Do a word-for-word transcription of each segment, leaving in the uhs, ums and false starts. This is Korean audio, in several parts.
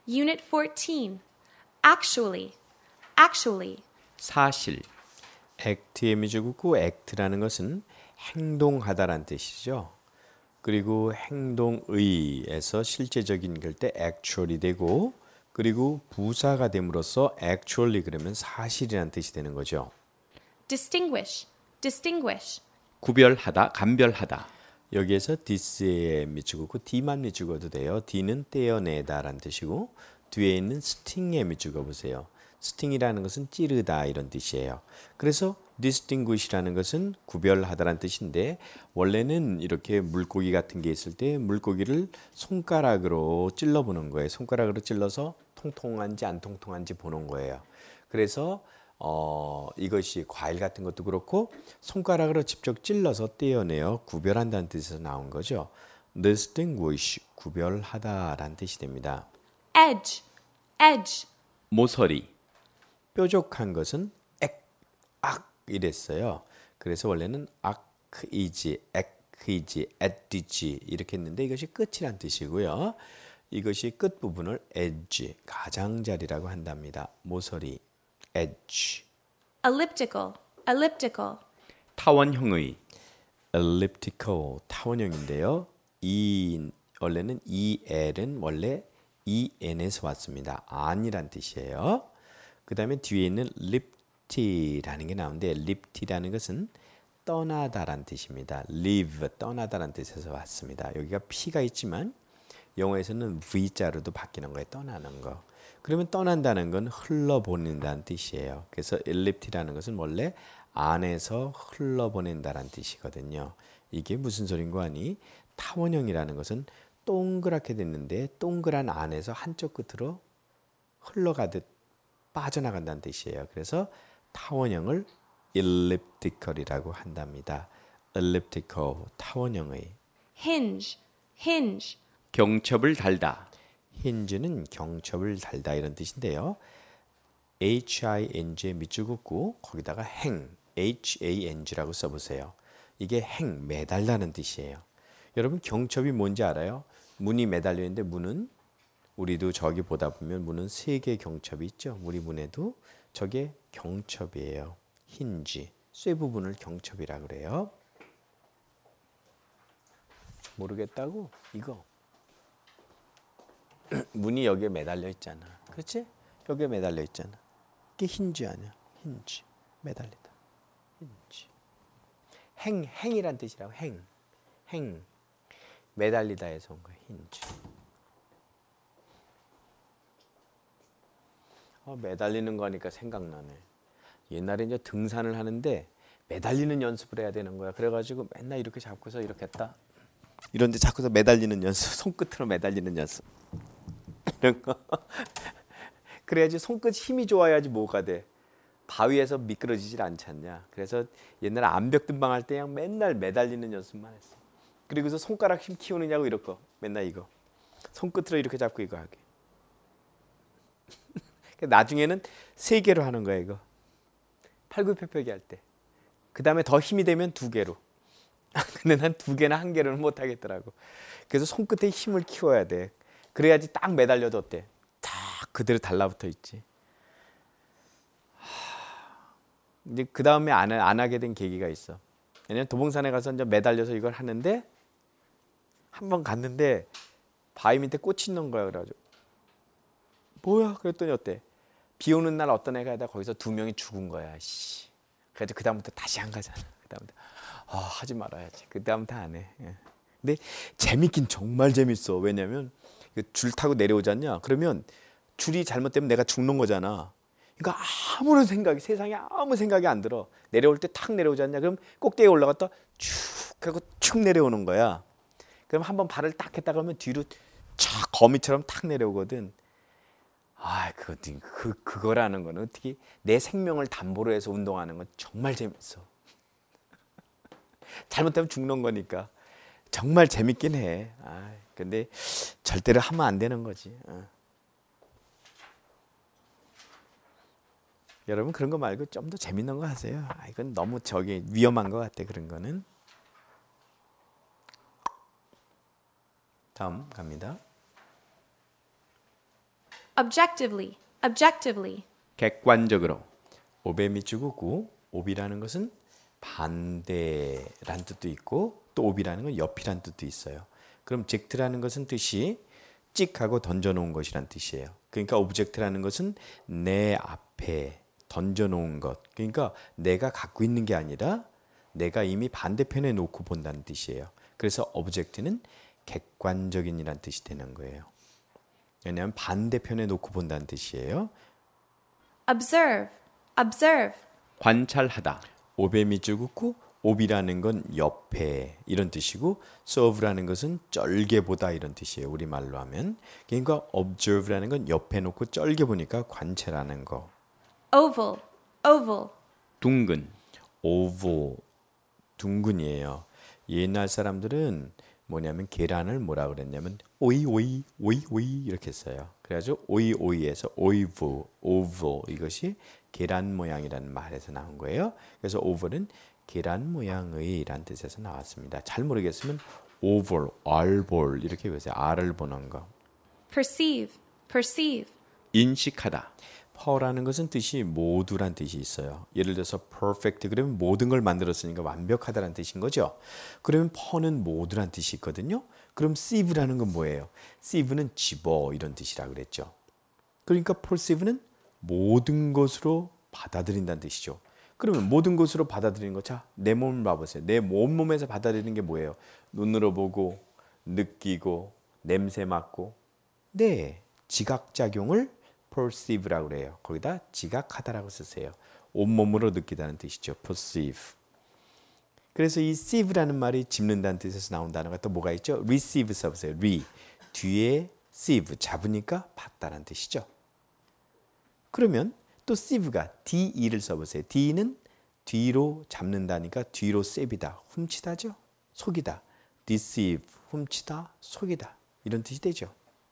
Unit fourteen. Actually, actually. 사실. act의 미주국구 act라는 것은 행동하다란 뜻이죠. 그리고 행동의에서 실제적인 걸 때 actually 되고 그리고 부사가 됨으로써 actually 그러면 사실이라는 뜻이 되는 거죠. Distinguish, distinguish. 구별하다, 감별하다. 여기에서 this의 미주국구 d만 미주어도 돼요. d는 떼어내다라는 뜻이고 뒤에 있는 sting의 미주어 보세요. sting이라는 것은 찌르다 이런 뜻이에요. 그래서 distinguish라는 것은 구별하다라는 뜻인데 원래는 이렇게 물고기 같은 게 있을 때 물고기를 손가락으로 찔러보는 거예요. 손가락으로 찔러서 통통한지 안 통통한지 보는 거예요. 그래서 어, 이것이 과일 같은 것도 그렇고 손가락으로 직접 찔러서 떼어내어 구별한다는 뜻에서 나온 거죠. distinguish, 구별하다라는 뜻이 됩니다. Edge, edge. 모서리. 뾰족한 것은 액, 악 이랬어요. 그래서 원래는 악이지, 액이지, edge 이렇게 했는데 이것이 끝이란 뜻이고요. 이것이 끝 부분을 edge, 가장자리라고 한답니다. 모서리, edge. Elliptical, elliptical. 타원형의. elliptical, 타원형인데요. 이 원래는 el은 원래 en에서 왔습니다. 안이란 뜻이에요. 그 다음에 뒤에 있는 lipti라는 게 나오는데 lipti라는 것은 떠나다란 뜻입니다. leave, 떠나다란 뜻에서 왔습니다. 여기가 P가 있지만 영어에서는 V자로도 바뀌는 거예요. 떠나는 거. 그러면 떠난다는 건 흘러보낸다는 뜻이에요. 그래서 ellipti라는 것은 원래 안에서 흘러보낸다란 뜻이거든요. 이게 무슨 소린가 하니 타원형이라는 것은 동그랗게 됐는데 동그란 안에서 한쪽 끝으로 흘러가듯 빠져나간다는 뜻이에요. 그래서 타원형을 elliptical이라고 한답니다. elliptical, 타원형의. Hinge, hinge. 경첩을 달다. hinge는 경첩을 달다 이런 뜻인데요. hing의 밑줄긋고 거기다가 hang, hang라고 써보세요. 이게 hang, 매달다는 뜻이에요. 여러분 경첩이 뭔지 알아요? 문이 매달려 있는데 문은 우리도 저기 보다 보면 문은 세 개의 경첩이 있죠. 우리 문에도 저게 경첩이에요. 힌지, 쇠 부분을 경첩이라고 그래요. 모르겠다고? 이거. 문이 여기에 매달려 있잖아. 그렇지? 여기에 매달려 있잖아. 이게 힌지 아니야. 힌지. 매달리다. 힌지. 행, 행이란 뜻이라고. 행. 행. 매달리다에서 온 거예요. 힌지. 어, 매달리는 거 하니까 생각나네. 옛날에 이제 등산을 하는데 매달리는 연습을 해야 되는 거야. 그래가지고 맨날 이렇게 잡고서 이렇게 했다. 이런데 잡고서 매달리는 연습, 손끝으로 매달리는 연습. 이런 거. 그래야지 손끝 힘이 좋아야지 뭐가 돼. 바위에서 미끄러지질 않잖냐. 그래서 옛날에 암벽 등반 할 때 그냥 맨날 매달리는 연습만 했어. 그리고서 손가락 힘 키우느냐고 이렇게 맨날 이거. 손끝으로 이렇게 잡고 이거 하게. 나중에는 세 개로 하는 거야 이거. 팔굽혀펴기 할 때. 그 다음에 더 힘이 되면 두 개로. 근데 난 두 개나 한 개로는 못 하겠더라고. 그래서 손끝에 힘을 키워야 돼. 그래야지 딱 매달려도 어때? 딱 그대로 달라붙어 있지. 이제 그 다음에 안, 안 하게 된 계기가 있어. 왜냐면 도봉산에 가서 이제 매달려서 이걸 하는데 한 번 갔는데 바위 밑에 꽃이 있는 거야. 그래가지고 뭐야? 그랬더니 어때? 비 오는 날 어떤 애가 하다 거기서 두 명이 죽은 거야. 씨. 그래서 그 다음부터 다시 안 가잖아. 그 다음부터 아, 하지 말아야지. 그 다음부터 안 해. 예. 근데 재밌긴 정말 재밌어. 왜냐면 줄 타고 내려오지 않냐? 그러면 줄이 잘못되면 내가 죽는 거잖아. 그러니까 아무런 생각이 세상에 아무 생각이 안 들어. 내려올 때 탁 내려오지 않냐? 그럼 꼭대기에 올라갔다 쭉 하고 축 내려오는 거야. 그럼 한번 발을 딱 했다 그러면 뒤로 쫙 거미처럼 탁 내려오거든. 아, 그, 그, 그거라는 거는 어떻게 내 생명을 담보로 해서 운동하는 건 정말 재밌어. 잘못하면 죽는 거니까. 정말 재밌긴 해. 아, 근데 절대로 하면 안 되는 거지. 어. 여러분 그런 거 말고 좀 더 재밌는 거 하세요. 아, 이건 너무 저기 위험한 것 같아. 그런 거는. 다음 갑니다. objectively, objectively. 객관적으로. 오베 미츠구구. 오비라는 것은 반대란 뜻도 있고 또 오비라는 건 옆이란 뜻도 있어요. 그럼 젝트라는 것은 뜻이 찍하고 던져놓은 것이란 뜻이에요. 그러니까 오브젝트라는 것은 내 앞에 던져놓은 것. 그러니까 내가 갖고 있는 게 아니라 내가 이미 반대편에 놓고 본다는 뜻이에요. 그래서 오브젝트는 객관적인이란 뜻이 되는 거예요. 왜냐하면 반대편에 놓고 본다는 뜻이에요. Observe, observe. 관찰하다. 오베 미츠구쿠. 오비라는 건 옆에 이런 뜻이고 serve라는 것은 쩔게 보다 이런 뜻이에요. 우리말로 하면. 그러니까 observe라는 건 옆에 놓고 쩔게 보니까 관찰하는 거. Oval, oval. 둥근. oval. 둥근이에요. 옛날 사람들은 뭐냐면 계란을 뭐라 그랬냐면 오이 오이 오이 오이 이렇게 써요. 그래가지고 오이 오이에서 오이브 오val 이것이 계란 모양이라는 말에서 나온 거예요. 그래서 oval은 계란 모양의 라는 뜻에서 나왔습니다. 잘 모르겠으면 oval, 알볼 이렇게 보세요. 알을 보는 거. Perceive, perceive. 인식하다. per라는 것은 뜻이 모두란 뜻이 있어요. 예를 들어서 perfect 그러면 모든 걸 만들었으니까 완벽하다라는 뜻인 거죠. 그러면 per는 모두란 뜻이 있거든요. 그럼 sieve라는 건 뭐예요? sieve는 집어 이런 뜻이라 그랬죠. 그러니까 perceive는 모든 것으로 받아들인다는 뜻이죠. 그러면 모든 것으로 받아들이는 거. 자, 내 몸을 봐보세요. 내 온몸에서 받아들이는 게 뭐예요? 눈으로 보고 느끼고 냄새 맡고. 네, 지각작용을 perceive라고 그래요. 거기다 지각하다라고 쓰세요. 온몸으로 느끼다는 뜻이죠. perceive. 그래서 이 sieve라는 말이 짚는다는 뜻에서 나온 단어가 또 뭐가 있죠? receive 써보세요. re. 뒤에 sieve. 잡으니까 받다라는 뜻이죠. 그러면 또 sieve가 de를 써보세요. de는 뒤로 잡는다니까 뒤로 셉이다. 훔치다죠. 속이다. deceive. 훔치다. 속이다. 이런 뜻이 되죠.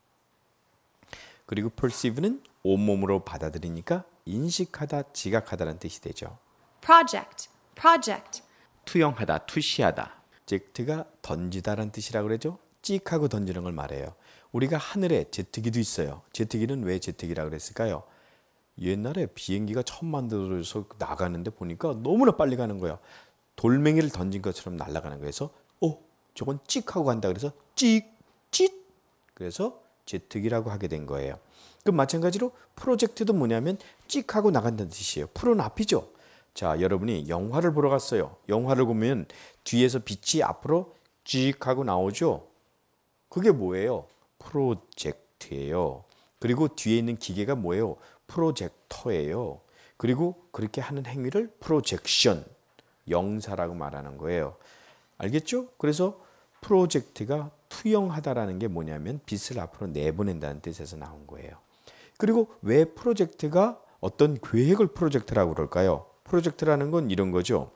그리고 perceive는 온몸으로 받아들이니까 인식하다, 지각하다라는 뜻이 되죠. Project, project. 투영하다, 투시하다. 제트가 던지다라는 뜻이라고 그러죠. 찍하고 던지는 걸 말해요. 우리가 하늘에 제트기도 있어요. 제트기는 왜 제트기라고 그랬을까요? 옛날에 비행기가 처음 만들어서 나가는데 보니까 너무나 빨리 가는 거야. 돌멩이를 던진 것처럼 날아가는 거예요. 그래서 어, 저건 찍하고 간다. 그래서 찍, 찢. 그래서 제트기라고 하게 된 거예요. 그럼 마찬가지로 프로젝트도 뭐냐면 찍하고 나간다는 뜻이에요. 프로는 앞이죠. 자, 여러분이 영화를 보러 갔어요. 영화를 보면 뒤에서 빛이 앞으로 찍하고 나오죠. 그게 뭐예요? 프로젝트예요. 그리고 뒤에 있는 기계가 뭐예요? 프로젝터예요. 그리고 그렇게 하는 행위를 프로젝션, 영사라고 말하는 거예요. 알겠죠? 그래서 프로젝트가 투영하다라는 게 뭐냐면 빛을 앞으로 내보낸다는 뜻에서 나온 거예요. 그리고 왜 프로젝트가 어떤 계획을 프로젝트라고 그럴까요? 프로젝트라는 건 이런 거죠.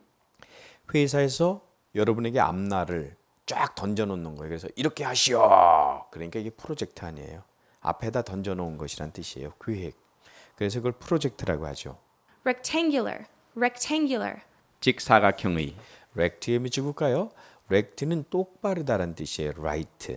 회사에서 여러분에게 앞날을 쫙 던져놓는 거예요. 그래서 이렇게 하시오. 그러니까 이게 프로젝트 아니에요. 앞에다 던져놓은 것이란 뜻이에요. 계획. 그래서 그걸 프로젝트라고 하죠. Rectangular, rectangular. 직사각형의. rect의 미치국가요. rect는 똑바르다라는 뜻이에요. right.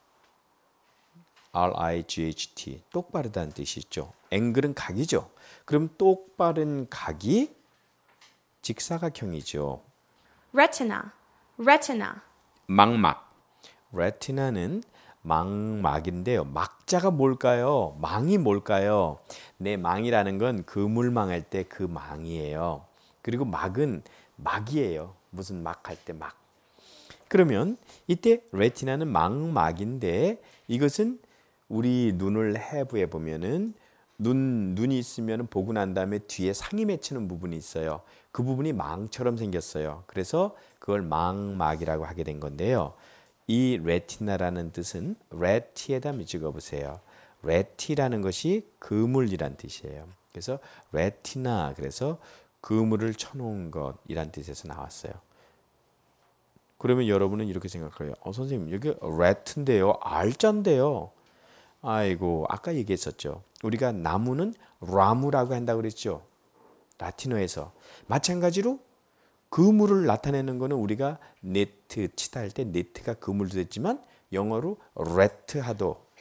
R I G H T. 똑바르다는 뜻이 있죠. 앵글은 각이죠. 그럼 똑바른 각이 직사각형이죠. Retina, retina. 망막. retina는 망막인데요. 막자가 뭘까요? 망이 뭘까요? 내 망이라는 건 그물망할 때 그 망이에요. 그리고 막은 막이에요. 무슨 막 할 때 막. 그러면 이때 레티나는 망막인데 이것은 우리 눈을 해부해 보면은 눈 눈이 있으면 보고 난 다음에 뒤에 상이 맺히는 부분이 있어요. 그 부분이 망처럼 생겼어요. 그래서 그걸 망막이라고 하게 된 건데요. 이 레티나라는 뜻은 레티에다 찍어 보세요. 레티라는 것이 그물이란 뜻이에요. 그래서 레티나 그래서 그물을 쳐놓은 것이란 뜻에서 나왔어요. 그러면 여러분은 이렇게 생각해요. 어, 선생님 여기 레트인데요. 알자인데요. 아이고 아까 얘기했었죠. 우리가 나무는 라무라고 한다고 그랬죠. 라틴어에서. 마찬가지로 그물을 나타내는 거는 우리가 네트 치다 할 때 네트가 그물도 됐지만 영어로 레트하도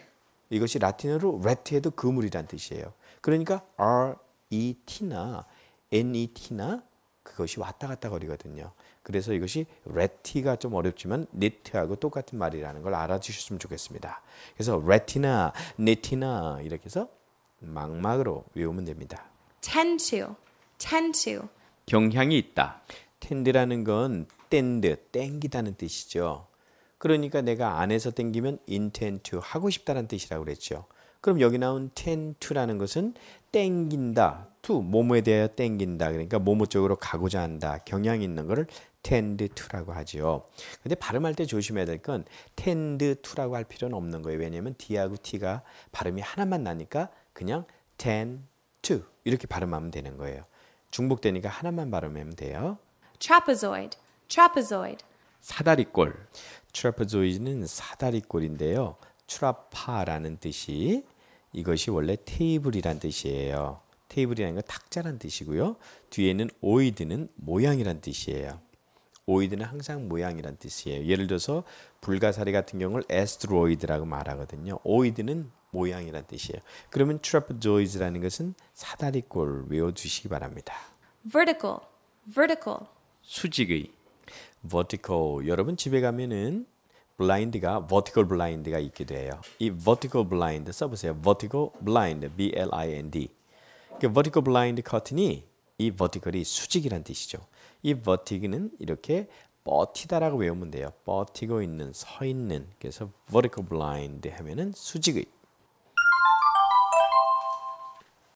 이것이 라틴어로 ret해도 그물이란 뜻이에요. 그러니까 R-E-T나 N-E-T나 그것이 왔다 갔다 거리거든요. 그래서 이것이 ret가 좀 어렵지만 knit하고 똑같은 말이라는 걸 알아주셨으면 좋겠습니다. 그래서 retina, knittina 이렇게 해서 막막으로 외우면 됩니다. tend to, tend to, 경향이 있다. tend라는 건 tend, 땡기다는 뜻이죠. 그러니까 내가 안에서 땡기면 intend to, 하고 싶다는 뜻이라고 그랬죠. 그럼 여기 나온 tend to라는 것은 땡긴다, to, 뭐뭐에 대하여 땡긴다. 그러니까 뭐뭐 쪽으로 가고자 한다, 경향이 있는 거를 tend to라고 하죠. 근데 발음할 때 조심해야 될 건 tend to라고 할 필요는 없는 거예요. 왜냐하면 D하고 T가 발음이 하나만 나니까 그냥 tend to 이렇게 발음하면 되는 거예요. 중복되니까 하나만 발음하면 돼요. trapezoid, trapezoid, 사다리꼴. 트라페조이드는 사다리꼴인데요. 트라파라는 뜻이 이것이 원래 테이블이란 뜻이에요. 테이블이라는 건 탁자란 뜻이고요. 뒤에는 오이드는 모양이란 뜻이에요. 오이드는 항상 모양이란 뜻이에요. 예를 들어서 불가사리 같은 경우를 에스트로이드라고 말하거든요. 오이드는 모양이란 뜻이에요. 그러면 트라페조이드라는 것은 사다리꼴 외워주시기 바랍니다. vertical, vertical, 수직의. vertical. 여러분 집에 가면은 블라인드가 vertical blind가 있게 돼요. 이 vertical blind 써보세요. vertical blind, B L I N D. 그 vertical blind 커튼이 이 vertical이 수직이란 뜻이죠. 이 vertic는 이렇게 버티다라고 외우면 돼요. 버티고 있는, 서 있는. 그래서 vertical blind 하면은 수직의.